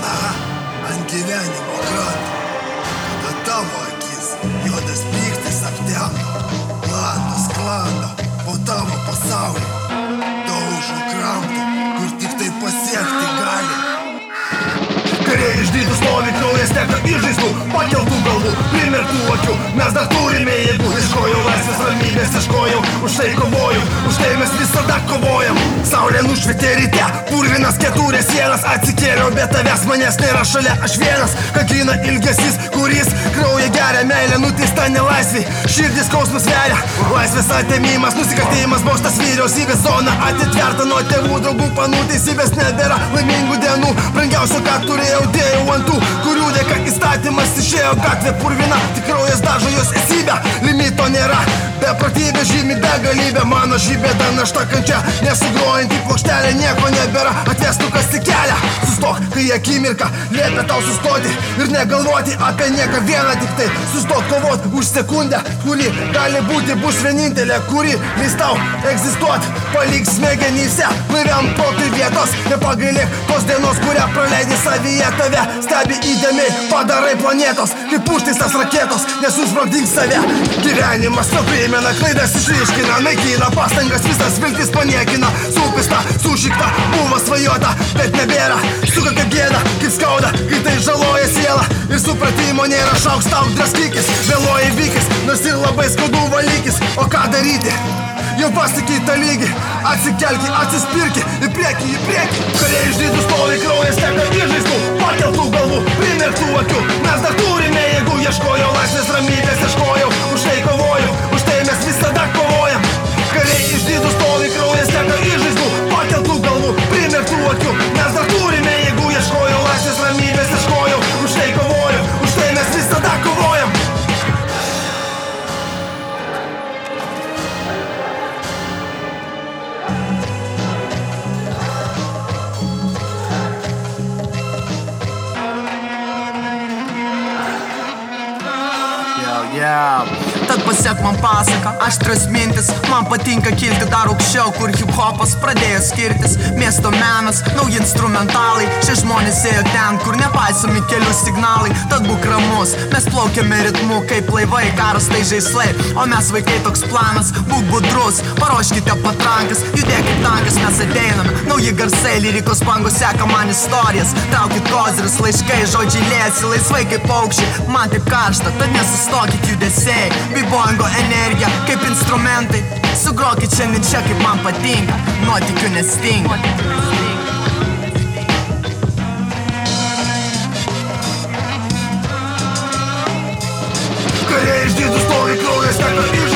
diena ant gyvenimo kranto, kada tavo akis juodas pyktis aptemdo, landas sklando po tavo pasaulį, daužo kramto, kur tik tai pasiekti gali. Kariai išdydų stovi, kraujas teka iš žaizdų, pakeltų galvų, primerktų akių. Mes dar turime jėgų, ieškojau laisvės, ramybės, ieškojau, už tai kovoju, už tai mes visada kovojam. Saulė nušvietė ryte, purvinas keturės sienas, atsikėliau, bet tavęs manęs nėra šalia, aš vienas. Kakina ilgesys, kuris kraują geria, meilė nuteista nelaisvei, širdis skausmas veria. Laisvės atėmimas, nusikaltimas, baustas, vyriausybės zona atitverta nuo tėvų, draugų, panų, teisybės nebėra, laimingų dienų. Brangiausio, ką turėjau, dėjau ant tų, kurių dėka įstatymas išėjo, gatvė purvina, tik kraujas dažo jos esybę, limito nėra, beprotybė žymi begalybę, mano žybėda našta kančia, nesugrojantį plokštelę nieko nebėra, atvestų kas tik kelią. Sustok, kai akimirka liepia tau sustoti ir negalvoti apie nieką, vieną tik tai sustok kovot už sekundę, kuri gali būti bus vienintelė, kuri leis tau egzistuot, palik smegenyse, blaiviam protui vietos, nepagailėk tos dienos, kurią praleidai savyje, tave stebi įdėmiai, padarai planetos, kaip užtaisas raketos, nesusprogdink save. Gyvenimas tau primena, klaidas išryškina, naikina, pastangas visas viltis paniekina, supista, sušikta, buvo svajota, bet nebėra, suka kaip gėda, kaip skauda, kai tai žaloja sielą ir supratimo nėra, šauks tau draskykis, vėluoja įvykis, nors ir labai skaudu valykis, o ką daryti? Jau pasiekei tą lygį, atsikelki, atsispirki, į priekį, į priekį. Kariai išdydų stovi, kraujas teka iš žaizdų, pakeltų galvų, primerktų akių. Mes dar turime jėgų, ieškojau laisvės, ramybės, ieškojau, už tai kovoju, už tai mes visada kovojam. Kariai išdydų stovi, kraujas teka iš žaizdų, pakeltų galvų, primerktų akių. Mes dar turime jėgų, ieškojau laisvės, ramybės, ieškojau, už tai kovoju, už tai mes visada kovojam. Tad pasiek man pasaką, aštrios mintis, man patinka kilti dar aukščiau, kur hip-hopas pradėjo skirtis. Miesto menas, nauji instrumentalai, šie žmonės ėjo ten, kur nepaisomi kelių signalai. Tad būk ramus, mes plaukiame ritmu kaip laivai, karas tai žaislai, o mes vaikai toks planas, būk budrus, paruoškite patrankas, judėk kaip tankas, mes ateiname, nauji garsai, lyrikos bangos seka man istorijas, traukit kozirius, laiškai, žodžiai liesi, laisvai kaip paukščiai, man taip karšta, tad nesustokit judesiai, biboingo energija kaip instrumentai, sugrokit šiandien čia kaip man patinka, nuotikių nestinga. Kariai išdydų stovi, kraujas teka iš